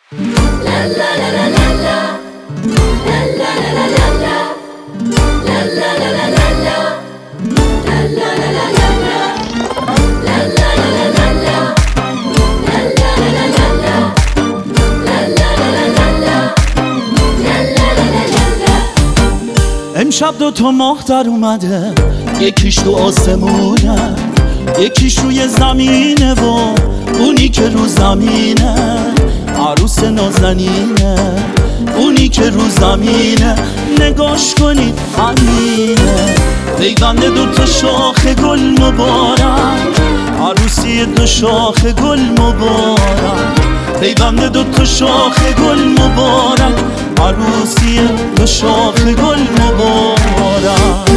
امشب دو تا ماه در اومده، یکیش تو آسمونه، یکیش روی زمینه و اونی که رو زمینه عروس نازنینه. اونی که رو زمینه نگاش کنید همینه، پیوند دو تا شاخ گل مبارک، عروسی دو شاخ گل مبارک، پیوند دو تا شاخ گل مبارک، عروسی دو شاخ گل مبارک.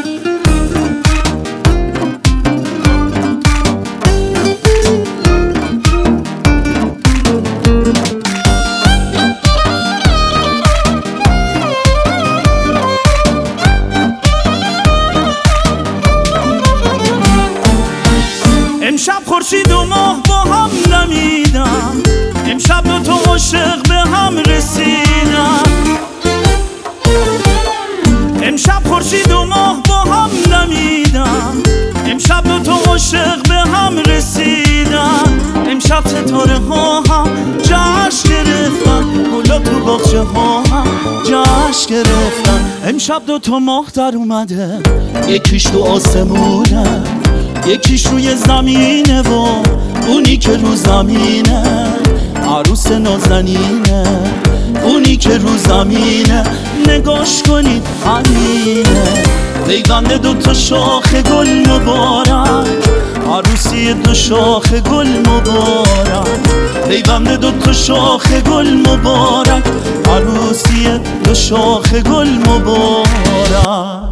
امشب خورشید و ماه با هم نمیدن، امشب دو تا عاشق به هم رسیدن. امشب خورشید و ماه با هم نمیدن، امشب دو تا عاشق به هم رسیدن. امشب ستاره ها هم جشن گرفتن، گلا تو باغچه ها هم جشن گرفتن. امشب دو تا ماه در اومده، یکیش تو آسمونه، یکیش روی زمینه و اونی که رو زمینه عروس نازنینه. اونی که رو زمینه نگاش کنید همینه، پیوند دو تا شاخ گل مبارک، عروسی دو شاخ گل مبارک، پیوند دو تا شاخ گل مبارک، عروسی دو شاخ گل مبارک.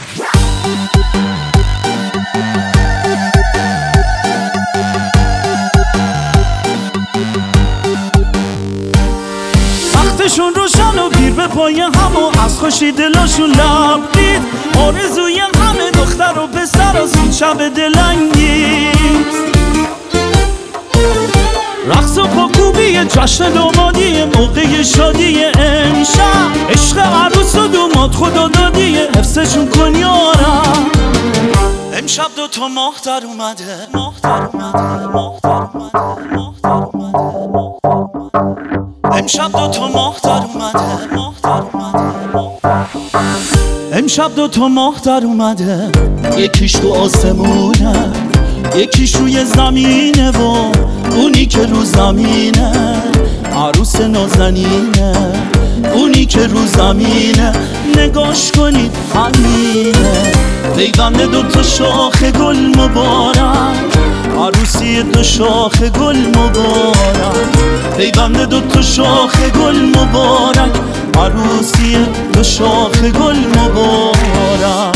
وقتشون روشن و گیر به پای هم و از خوشی دلاشون لبرید، آرزوی همه دختر و پسر از این شب دلنگیز. رقص و پاکوبی جشن دامادی موقع شادی امشب، عشق عروس و دوماد خدا دادی حفظشون کن یارم. امشب دو تا ماه در اومده، ماه در اومده، ماه در اومده، ماه در اومده. امشب دو تا ماه در اومده، ماه در اومده. امشب دو تا ماه در اومده، یکیش تو آسمونه، یکیش روی زمینه و اونی که رو زمینه عروس نازنینه. اونی که رو زمینه نگاش کنید همینه، پیوند دو تا شاخ گل مبارک، عروسی دو شاخ گل مبارک، پیوند دو تا شاخ گل مبارک، عروسی دو شاخ گل مبارک.